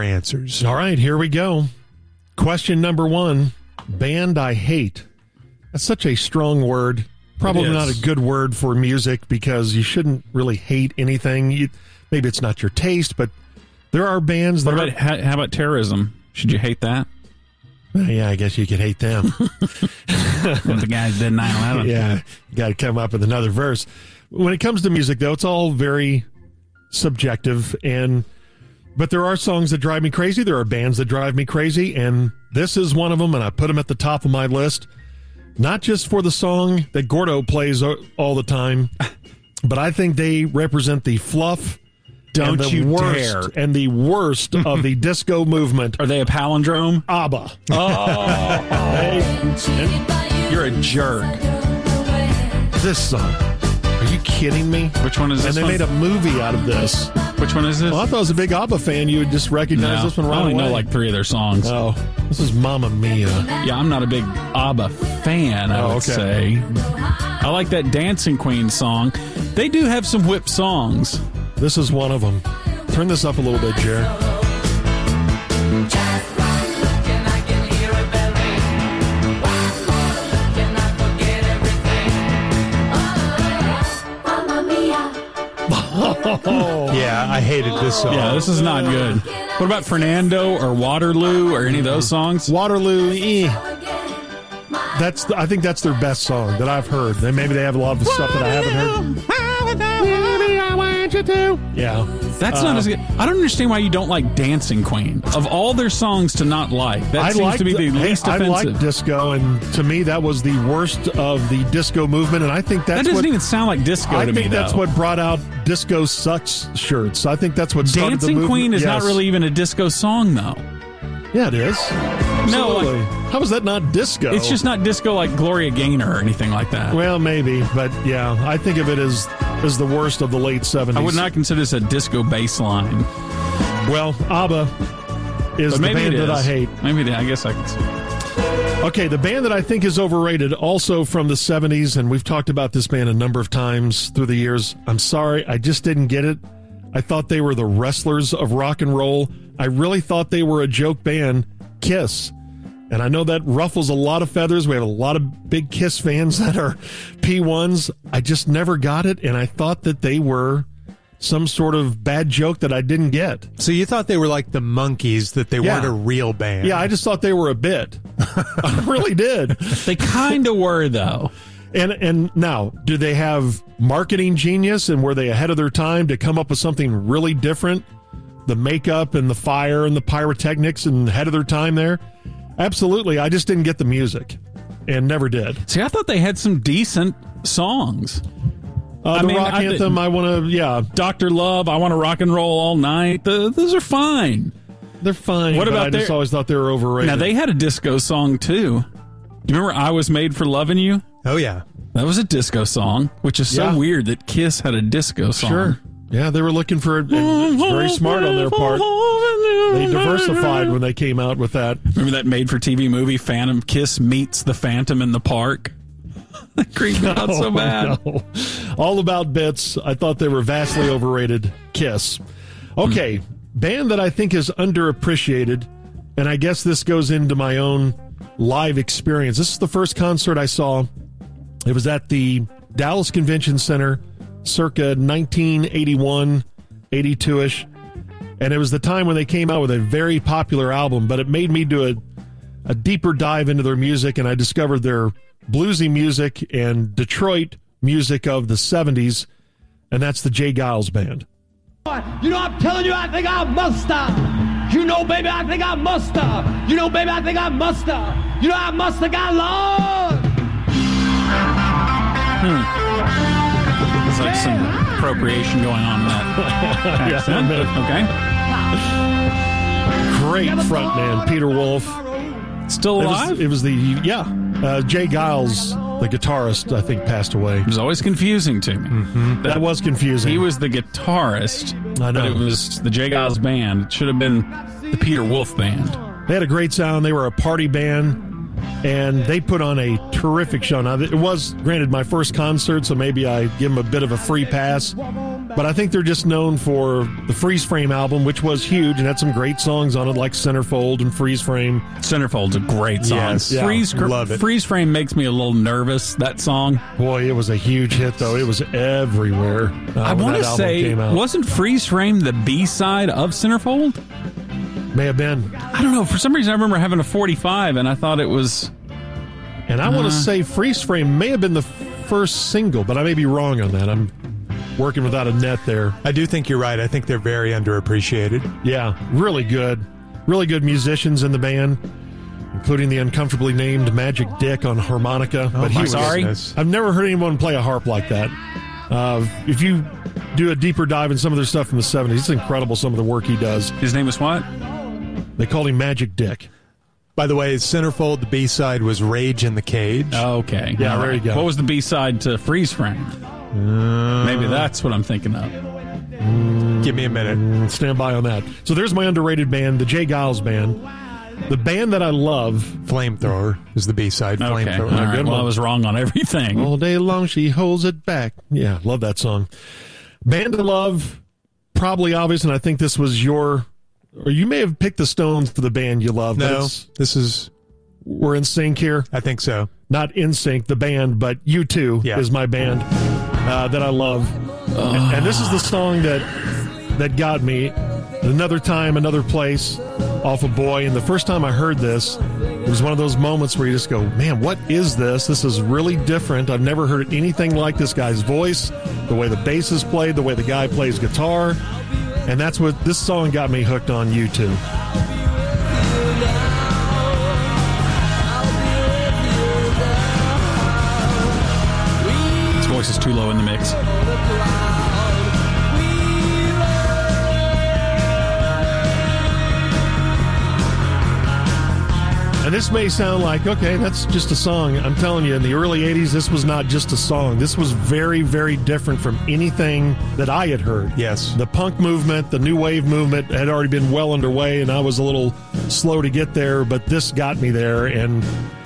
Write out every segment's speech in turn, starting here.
answers. All right, here we go. Question number 1, band I hate. That's such a strong word. Probably not a good word for music because you shouldn't really hate anything. Maybe it's not your taste, but there are bands that how about terrorism? Should you hate that? Yeah, I guess you could hate them. The guys did 9/11. Yeah, you got to come up with another verse. When it comes to music, though, it's all very subjective, but there are songs that drive me crazy. There are bands that drive me crazy, and this is one of them, and I put them at the top of my list, not just for the song that Gordo plays all the time, but I think they represent the fluff and the worst of the disco movement. Are they a palindrome? ABBA. Oh. You're a jerk. This song. Are you kidding me? Which one is this? And they made a movie out of this. Which one is this? Well, I thought I was a big ABBA fan. You would just recognize this one right away. I only know like 3 of their songs. Oh, this is Mamma Mia. Yeah, I'm not a big ABBA fan, I would say. I like that Dancing Queen song. They do have some whip songs. This is one of them. Turn this up a little bit, Jared. Yeah, I hated this song. Yeah, this is not good. What about Fernando or Waterloo or any of those songs? Waterloo, I think that's their best song that I've heard. Maybe they have a lot of stuff that I haven't heard. Maybe I want you to. Yeah. That's not as good. I don't understand why you don't like Dancing Queen. Of all their songs to not like, that seems to be the least offensive. I like disco, and to me, that was the worst of the disco movement, and I think that doesn't even sound like disco to me, I think that's what brought out Disco Sucks shirts. I think that's what started the movement. Dancing Queen is not really even a disco song, though. Yeah, it is. Absolutely. No, how is that not disco? It's just not disco like Gloria Gaynor or anything like that. Well, maybe, but yeah, I think of it as the worst of the late 70s. I would not consider this a disco bass line. Well, ABBA is the band that I hate. Maybe I guess I can see. Okay, the band that I think is overrated, also from the 70s, and we've talked about this band a number of times through the years. I'm sorry, I just didn't get it. I thought they were the wrestlers of rock and roll. I really thought they were a joke band, Kiss. And I know that ruffles a lot of feathers. We have a lot of big Kiss fans that are P1s. I just never got it, and I thought that they were some sort of bad joke that I didn't get. So you thought they were like the Monkees, that they weren't a real band? Yeah, I just thought they were a bit. I really did. They kind of were, though. And now, do they have marketing genius, and were they ahead of their time to come up with something really different? The makeup and the fire and the pyrotechnics and ahead of their time there? Absolutely. I just didn't get the music and never did. See, I thought they had some decent songs. Rock Anthem, I want to, Dr. Love, I Want to Rock and Roll All Night. Those are fine. They're fine. What about I just always thought they were overrated. Now, they had a disco song, too. Do you remember I Was Made for Loving You? Oh, yeah. That was a disco song, which is so weird that Kiss had a disco song. Sure. Yeah, they were looking for it. Very smart on their part. They diversified when they came out with that. Remember that made-for-TV movie, Phantom Kiss Meets the Phantom in the Park? That creeped me out so bad. No. All About Bits. I thought they were vastly overrated. Kiss. Okay, band that I think is underappreciated, and I guess this goes into my own live experience. This is the first concert I saw. It was at the Dallas Convention Center circa 1981, 82-ish. And it was the time when they came out with a very popular album, but it made me do a deeper dive into their music, and I discovered their bluesy music and Detroit music of the 70s, and that's the Jay Giles Band. You know, I'm telling you, I think I must stop. You know, baby, I think I must stop. You know, baby, I think I must stop. You know, I must have got lost. There's like some appropriation going on in that accent. Okay. Great frontman, Peter Wolf. Still alive? It was Jay Giles, the guitarist, I think, passed away. It was always confusing to me. Mm-hmm. That was confusing. He was the guitarist, I know. but it was the Jay Giles Band. It should have been the Peter Wolf Band. They had a great sound. They were a party band, and they put on a terrific show. Now, it was, granted, my first concert, so maybe I give them a bit of a free pass. But I think they're just known for the Freeze Frame album, which was huge and had some great songs on it, like Centerfold and Freeze Frame. Centerfold's a great song. Yes. Yeah, love it. Freeze Frame makes me a little nervous, that song. Boy, it was a huge hit, though. It was everywhere. I want to say, wasn't Freeze Frame the B-side of Centerfold? May have been. I don't know. For some reason, I remember having a 45, and I thought it was... And I want to say Freeze Frame may have been the first single, but I may be wrong on that. I'm working without a net there. I do think you're right. I think they're very underappreciated. Yeah, really good. Really good musicians in the band, including the uncomfortably named Magic Dick on harmonica. Oh, but sorry. I've never heard anyone play a harp like that. If you do a deeper dive in some of their stuff from the 70s, it's incredible some of the work he does. His name was what? They called him Magic Dick. By the way, Centerfold, the B-side was Rage in the Cage. Oh, okay. Yeah, there you go. What was the B-side to Freeze Frame? Maybe that's what I'm thinking of. Give me a minute. Stand by on that. So there's my underrated band, the Jay Giles Band. The band that I love... Flamethrower is the B-side. Okay. Flamethrower. All right. Well, I was wrong on everything. All day long she holds it back. Yeah, love that song. Band I love, probably obvious, and I think this was your... Or you may have picked the Stones for the band you love. No, this is... We're in sync here. I think so. Not In Sync, the band, but U2 is my band that I love. And this is the song that got me. Another Time, Another Place, off of Boy. And the first time I heard this, it was one of those moments where you just go, man, what is this? This is really different. I've never heard anything like this guy's voice, the way the bass is played, the way the guy plays guitar. And that's what this song got me hooked on U2. His voice is too low in the mix. And this may sound like, okay, that's just a song. I'm telling you, in the early 80s, this was not just a song. This was very, very different from anything that I had heard. Yes. The punk movement, the new wave movement had already been well underway, and I was a little slow to get there, but this got me there. And,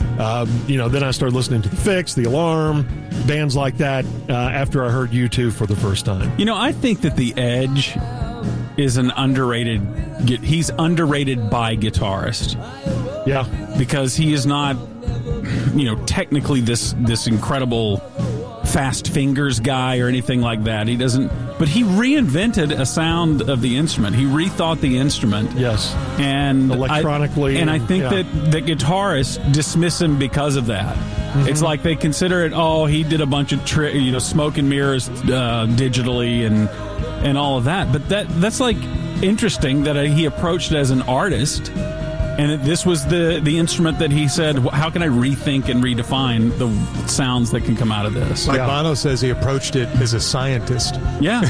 then I started listening to The Fix, The Alarm, bands like that after I heard U2 for the first time. I think that The Edge is an underrated... He's underrated by guitarist. Yeah. Because he is not, technically this incredible fast fingers guy or anything like that. He doesn't, but he reinvented a sound of the instrument. He rethought the instrument. Yes. And electronically. I think that the guitarists dismiss him because of that. Mm-hmm. It's like they consider it, he did a bunch of smoke and mirrors digitally and all of that. But that's like interesting that he approached it as an artist. And this was the instrument that he said, how can I rethink and redefine the sounds that can come out of this? Like Bono says, he approached it as a scientist. Yeah.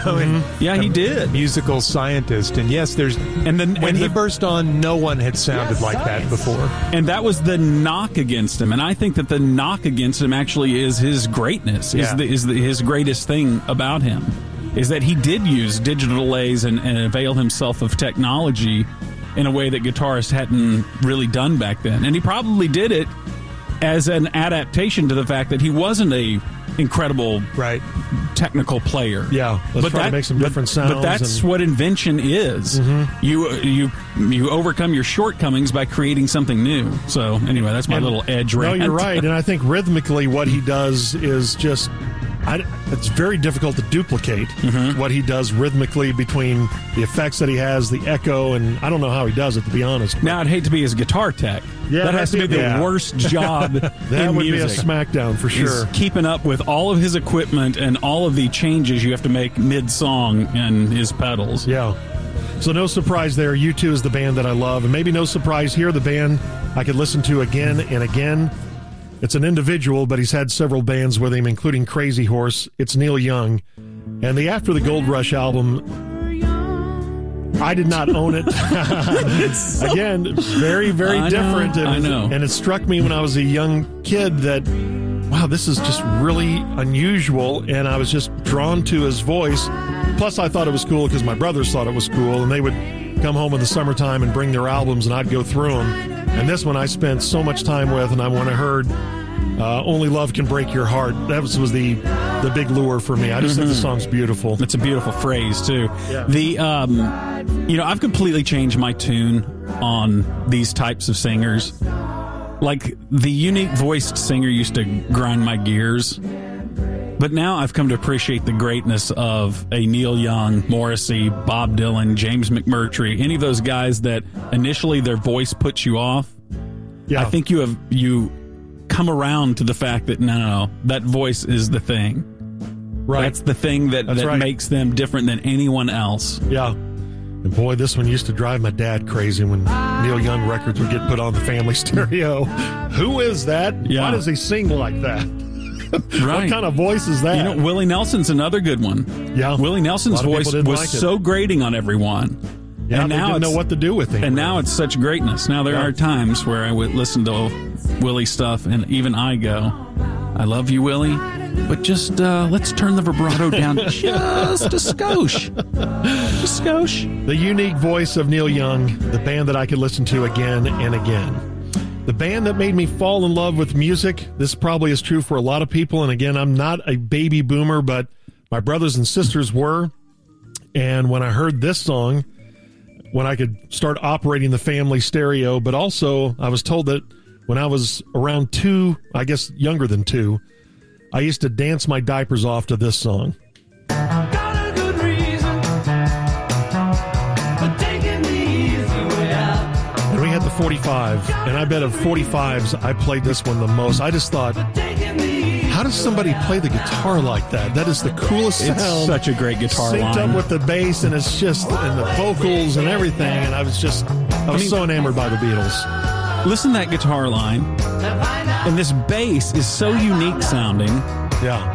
He did. Musical scientist. And yes, when he burst on, no one had sounded like that before. And that was the knock against him. And I think that the knock against him actually is his greatness, his greatest thing about him, is that he did use digital delays and avail himself of technology in a way that guitarists hadn't really done back then. And he probably did it as an adaptation to the fact that he wasn't a incredible technical player. Yeah, let's try to make some different sounds. But that's what invention is. Mm-hmm. You overcome your shortcomings by creating something new. So anyway, that's my little edge rant. No, you're right. And I think rhythmically what he does is just... it's very difficult to duplicate what he does rhythmically between the effects that he has, the echo, and I don't know how he does it, to be honest. Now, I'd hate to be his guitar tech. Yeah, that has to be the worst job that in would music. Be a smackdown for sure. He's keeping up with all of his equipment and all of the changes you have to make mid-song and his pedals. Yeah. So no surprise there. U2 is the band that I love. And maybe no surprise here, the band I could listen to again and again. It's an individual, but he's had several bands with him, including Crazy Horse. It's Neil Young. And the After the Gold Rush album, I did not own it. Again, very, very different. I know. And it struck me when I was a young kid that, wow, this is just really unusual. And I was just drawn to his voice. Plus, I thought it was cool because my brothers thought it was cool. And they would come home in the summertime and bring their albums, and I'd go through them. And this one I spent so much time with, and when I heard Only Love Can Break Your Heart. That was the big lure for me. I just think the song's beautiful. It's a beautiful phrase, too. Yeah. I've completely changed my tune on these types of singers. Like, the unique voiced singer used to grind my gears. But now I've come to appreciate the greatness of a Neil Young, Morrissey, Bob Dylan, James McMurtry, any of those guys that initially their voice puts you off. Yeah. I think you come around to the fact that no, that voice is the thing. Right. That's the thing that right. makes them different than anyone else. Yeah. And boy, this one used to drive my dad crazy when Neil Young records would get put on the family stereo. Who is that? Yeah. Why does he sing like that? Right. What kind of voice is that? Willie Nelson's another good one. Yeah. Willie Nelson's voice was so grating on everyone. Yeah, and they now didn't know what to do with him. And now it's such greatness. Now there are times where I would listen to Willie stuff, and even I go, I love you, Willie, but just let's turn the vibrato down just a skosh. Just a skosh. The unique voice of Neil Young, the band that I could listen to again and again. The band that made me fall in love with music. This probably is true for a lot of people. And again, I'm not a baby boomer, but my brothers and sisters were. And when I heard this song, when I could start operating the family stereo, but also I was told that when I was around 2, I guess younger than 2, I used to dance my diapers off to this song. And we had the 45, and I bet of 45s, I played this one the most. I just thought, how does somebody play the guitar like that? That is the coolest sound. It's such a great guitar line. Synced up with the bass, and it's just, and the vocals and everything, and I was so enamored by the Beatles. Listen to that guitar line, and this bass is so unique sounding. Yeah.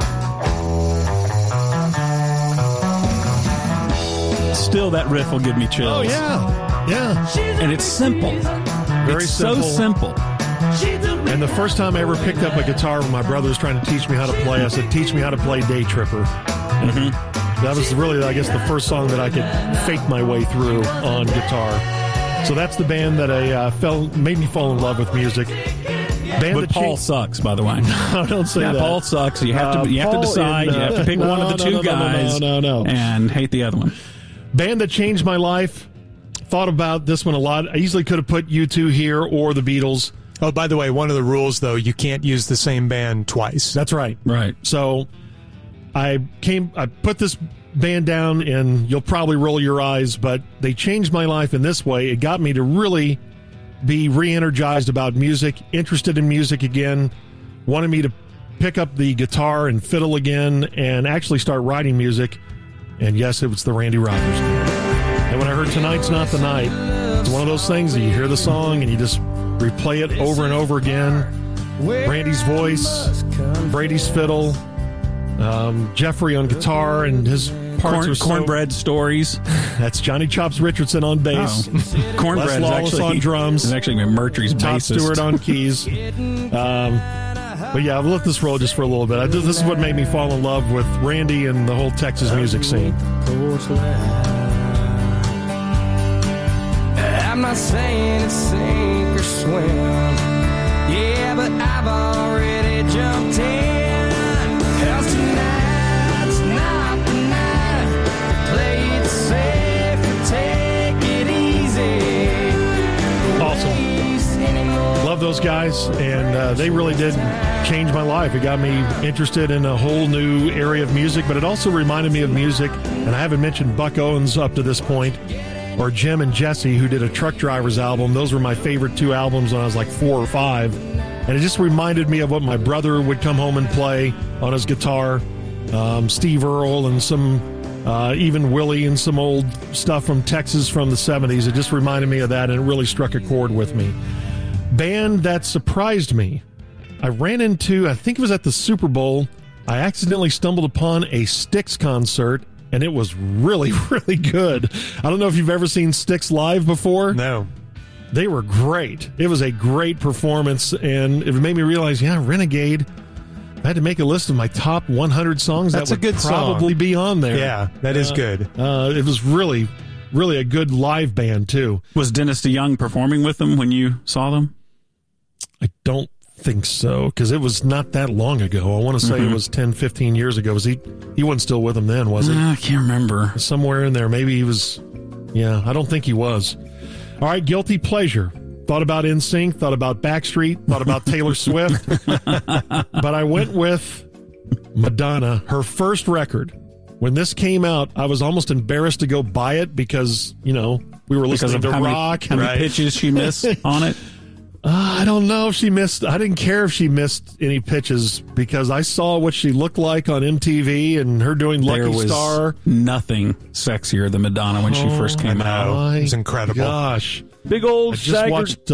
Still, that riff will give me chills. Oh, yeah. Yeah. And it's simple. Very simple. So simple. And the first time I ever picked up a guitar when my brother was trying to teach me how to play, I said, teach me how to play Day Tripper. Mm-hmm. That was really, I guess, the first song that I could fake my way through on guitar. So that's the band that made me fall in love with music. But Paul sucks, by the way. No, don't say that. Paul sucks. You have to decide. You have to pick one of the two guys. No. And hate the other one. Band that changed my life. Thought about this one a lot. I easily could have put U2 here or the Beatles. Oh, by the way, one of the rules, though, you can't use the same band twice. That's right. Right. So I put this band down, and you'll probably roll your eyes, but they changed my life in this way. It got me to really be re-energized about music, interested in music again, wanted me to pick up the guitar and fiddle again, and actually start writing music. And yes, it was the Randy Rogers Band. And when I heard Tonight's Not the Night, it's one of those things that you hear the song and you just replay it over and over again. Randy's voice, Brady's fiddle, Jeffrey on guitar, and his parts are Cornbread Stories. That's Johnny Chops Richardson on bass. Oh. Cornbread is on drums. It's actually Murtry's Todd bassist. Stewart on keys. But yeah, I've let this roll just for a little bit. This is what made me fall in love with Randy and the whole Texas music scene. I'm not saying it's sink or swim. Yeah, but I've already jumped in. 'Cause tonight's not the night. Play it safe and take it easy. Awesome. Love those guys, and they really did change my life. It got me interested in a whole new area of music, but it also reminded me of music, and I haven't mentioned Buck Owens up to this point, or Jim and Jesse, who did a Truck Drivers album. Those were my favorite 2 albums when I was like 4 or 5. And it just reminded me of what my brother would come home and play on his guitar. Steve Earle and some, even Willie and some old stuff from Texas from the 70s. It just reminded me of that, and it really struck a chord with me. Band that surprised me. I ran into, I think it was at the Super Bowl, I accidentally stumbled upon a Styx concert, and it was really, really good. I don't know if you've ever seen Styx live before. No. They were great. It was a great performance, and it made me realize, Renegade, I had to make a list of my top 100 songs. That's that would a good probably song. be on there. Yeah, that is good. It was really, really a good live band, too. Was Dennis DeYoung performing with them when you saw them? I don't think so, because it was not that long ago. I want to say it was 10, 15 years ago. Was he wasn't still with him then, was he? I can't remember. Somewhere in there. Maybe he was. Yeah, I don't think he was. All right, guilty pleasure. Thought about NSYNC, thought about Backstreet, thought about Taylor Swift. But I went with Madonna, her first record. When this came out, I was almost embarrassed to go buy it because, we were listening to rock. How many pitches she missed on it? I don't know if she missed. I didn't care if she missed any pitches because I saw what she looked like on MTV and her doing Lucky Star. Nothing sexier than Madonna when she first came out. It was incredible. Gosh. Big old I just watched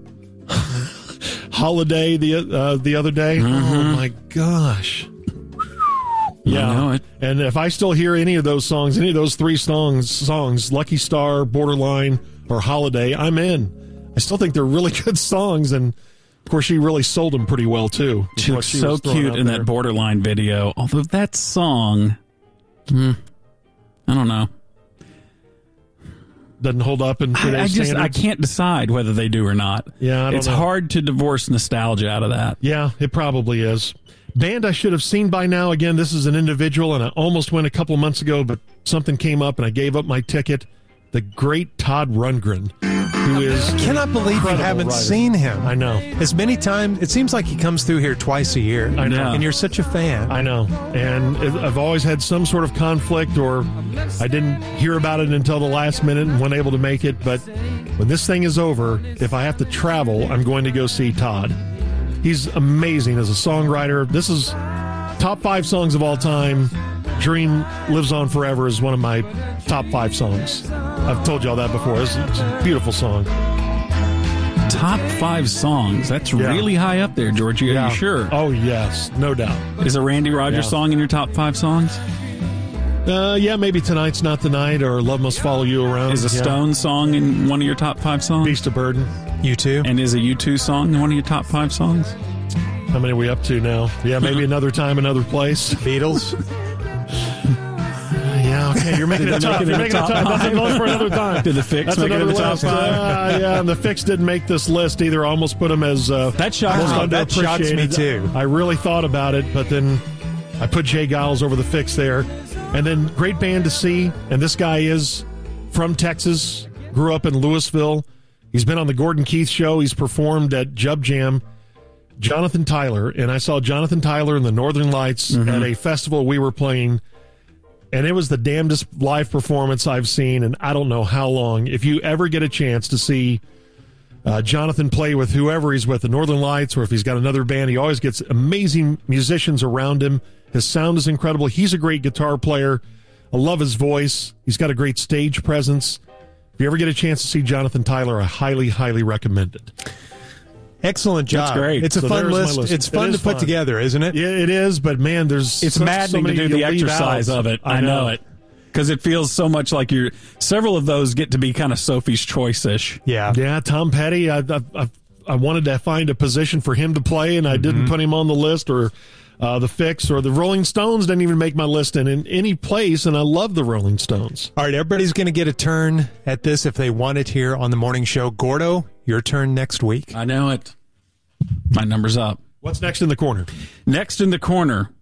Holiday the other day. Oh, my gosh. Yeah, I know it. And if I still hear any of those songs, any of those three songs, Lucky Star, Borderline, or Holiday, I'm in. I still think they're really good songs, and of course, she really sold them pretty well too. She looks so cute in that Borderline video. Although that song, I don't know, doesn't hold up in today's standards. I can't decide whether they do or not. Yeah, it's hard to divorce nostalgia out of that. Yeah, it probably is. Band I should have seen by now. Again, this is an individual, and I almost went a couple of months ago, but something came up, and I gave up my ticket. The great Todd Rundgren, who is I cannot believe you haven't seen him. I know. As many times, it seems like he comes through here twice a year. I know. And you're such a fan. I know. And I've always had some sort of conflict, or I didn't hear about it until the last minute and wasn't able to make it. But when this thing is over, if I have to travel, I'm going to go see Todd. He's amazing as a songwriter. This is top 5 songs of all time. Dream Lives On Forever is one of my top 5 songs. I've told y'all that before. It's a beautiful song. Top 5 songs. That's really high up there, Georgie. Are you sure? Oh, yes. No doubt. Is a Randy Rogers song in your top 5 songs? Yeah, maybe Tonight's Not the Night or Love Must Follow You Around. Is a Stone song in one of your top 5 songs? Beast of Burden. U2. And is a U2 song in one of your top 5 songs? How many are we up to now? Yeah, maybe Another Time, Another Place. Beatles. Yeah, okay, you're making it tough. You're making it tough. That's another for another time. Did the Fix make it in the top 5? Yeah, and the Fix didn't make this list either. I almost put them as that shocks me too. I really thought about it, but then I put Jay Giles over the Fix there. And then great band to see. And this guy is from Texas, grew up in Louisville. He's been on the Gordon Keith Show. He's performed at Jub Jam. Jonathan Tyler. And I saw Jonathan Tyler in the Northern Lights at a festival we were playing. And it was the damnedest live performance I've seen in I don't know how long. If you ever get a chance to see Jonathan play with whoever he's with, the Northern Lights, or if he's got another band, he always gets amazing musicians around him. His sound is incredible. He's a great guitar player. I love his voice. He's got a great stage presence. If you ever get a chance to see Jonathan Tyler, I highly, highly recommend it. Excellent job. That's great. It's a fun list. It's fun to put together, isn't it? Yeah, it is, but man, it's maddening to do the exercise of it. I know it. Because it feels so much like several of those get to be kind of Sophie's Choice-ish. Yeah. Yeah, Tom Petty, I wanted to find a position for him to play, and I didn't put him on the list, or the Fix, or the Rolling Stones didn't even make my list in any place, and I love the Rolling Stones. All right, everybody's going to get a turn at this if they want it here on the morning show. Gordo, your turn next week. I know it. My number's up. What's next in the corner? Next in the corner,